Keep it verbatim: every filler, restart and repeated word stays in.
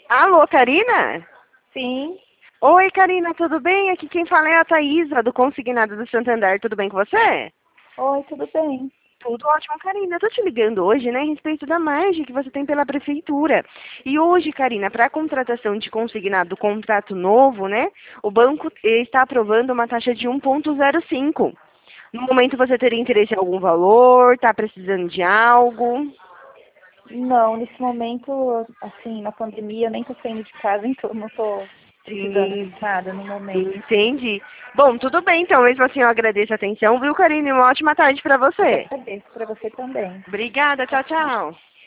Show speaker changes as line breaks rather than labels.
Alô, Karina?
Sim.
Oi, Karina, tudo bem? Aqui quem fala é a Thaísa, do Consignado do Santander. Tudo bem com você?
Oi, tudo bem?
Tudo ótimo, Karina. Eu tô te ligando hoje, né, a respeito da margem que você tem pela prefeitura. E hoje, Karina, para a contratação de consignado do contrato novo, né, o banco eh, está aprovando uma taxa de um vírgula zero cinco. No momento você teria interesse em algum valor? Está precisando de algo?
Não, nesse momento, assim, na pandemia, eu nem tô saindo de casa, então não tô precisando de
Sim,
nada no momento.
entendi. Bom, tudo bem, então. Mesmo assim, eu agradeço a atenção, viu, Karine? Uma ótima tarde para
Eu que
você.
agradeço para você também.
Obrigada,
Tchau,
tchau,
tchau.
tchau.